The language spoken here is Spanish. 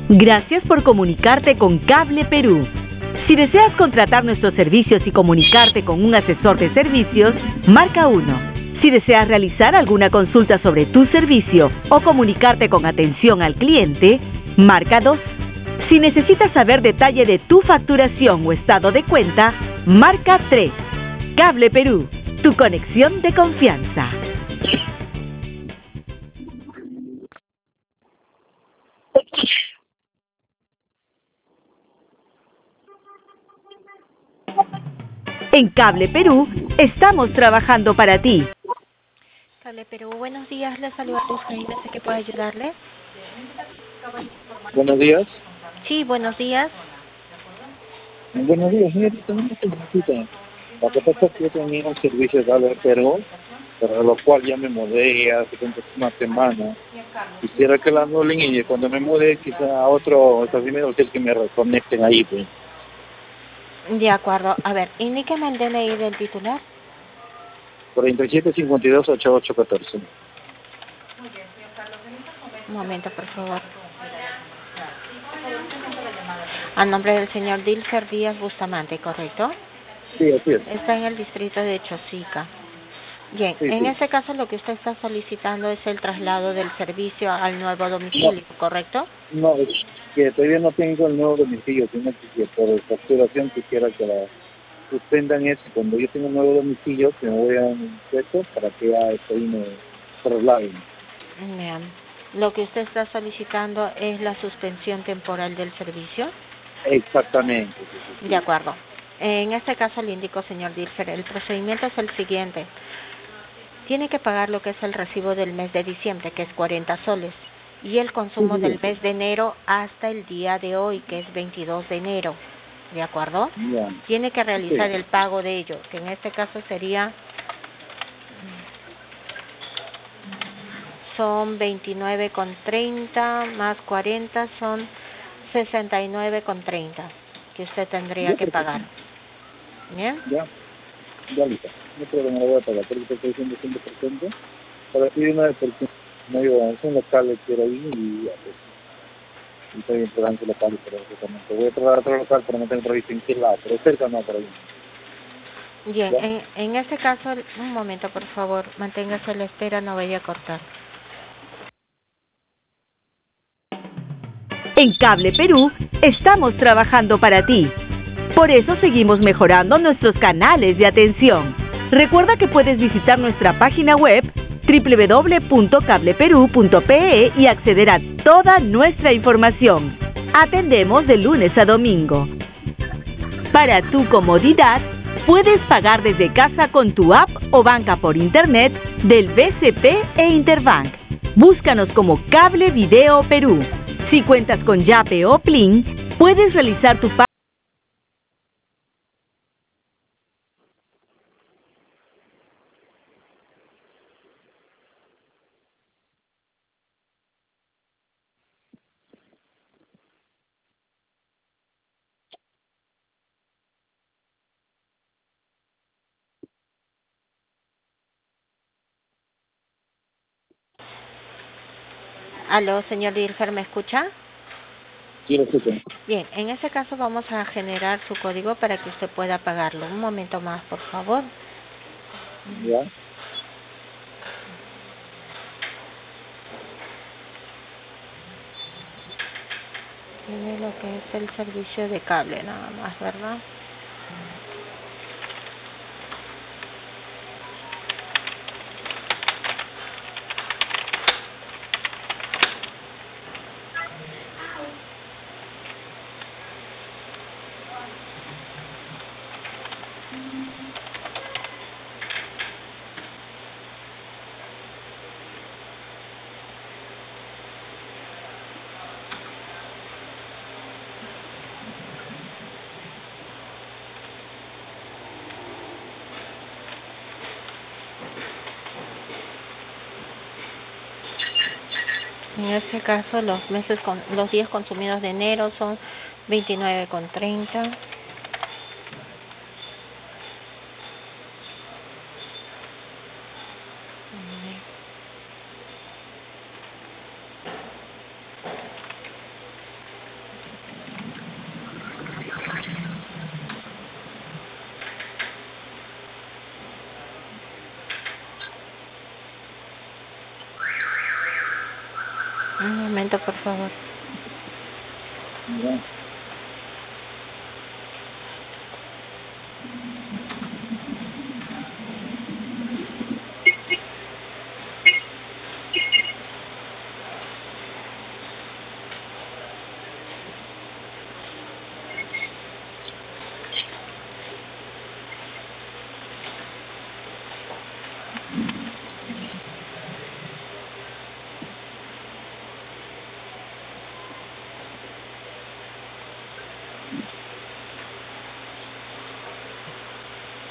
Gracias por comunicarte con Cable Perú. Si deseas contratar nuestros servicios y comunicarte con un asesor de servicios, marca 1. Si deseas realizar alguna consulta sobre tu servicio o comunicarte con atención al cliente, marca 2. Si necesitas saber detalle de tu facturación o estado de cuenta, marca 3. Cable Perú, tu conexión de confianza. En Cable Perú, estamos trabajando para ti. Cable Perú, buenos días, les saluda Luz Jaime, ¿sé que puedo ayudarle? Buenos días. Sí, buenos días. Buenos días, señorita. Una consulta. Lo que pasa es que yo tenía un servicio de Cable Perú, pero lo cual ya me mudé hace una semana. Quisiera que la anulen y cuando me mude quizá a otro establecimiento que me reconecten ahí, pues. De acuerdo, a ver, indíqueme el DNI del titular. 4752-8814. Un momento, por favor. A nombre del señor Dilfer Díaz Bustamante, ¿correcto? Sí, así es. Está en el distrito de Chosica. Bien, Sí, en sí. este caso lo que usted está solicitando es el traslado del servicio al nuevo domicilio, ¿correcto? No, es que todavía no tengo el nuevo domicilio, sino que por facturación quisiera que la suspendan eso. Cuando yo tengo un nuevo domicilio, que me voy a un puesto para que ya estoy me trasladen. Bien. Lo que usted está solicitando es la suspensión temporal del servicio. Exactamente. Sí, sí, sí. De acuerdo. En este caso le indico, señor Dilfer, el procedimiento es el siguiente. Tiene que pagar lo que es el recibo del mes de diciembre, que es 40 soles, y el consumo del mes de enero hasta el día de hoy, que es 22 de enero. ¿De acuerdo? Ya. Tiene que realizar Sí. el pago de ello, que en este caso sería, son 29,30 más 40 son 69,30 que usted tendría Ya, que perfecto. pagar. ¿Bien? Ya listo. No problema, lo voy a pagar, porque te estoy diciendo 100%. Para ti una vez, porque no digo, es un local que quiero ir y ya, pues. Y estoy entregando el local, pero justamente voy a trabajar a otro local, pero no tengo previsto en qué lado, pero cerca no, por ahí. Bien, ¿Ya? en este caso, un momento por favor, manténgase a la espera, no vaya a cortar. En Cable Perú, estamos trabajando para ti. Por eso seguimos mejorando nuestros canales de atención. Recuerda que puedes visitar nuestra página web www.cableperú.pe y acceder a toda nuestra información. Atendemos de lunes a domingo. Para tu comodidad, puedes pagar desde casa con tu app o banca por internet del BCP e Interbank. Búscanos como Cable Video Perú. Si cuentas con Yape o Plin, puedes realizar tu pago. Aló, señor Dilfer, ¿me escucha? Sí, lo escucho. Bien, en ese caso vamos a generar su código para que usted pueda pagarlo. Un momento más, por favor. ¿Ya? Tiene lo que es el servicio de cable nada más, ¿verdad? En este caso, los días consumidos de enero son 29,30. Un momento, por favor. Ya.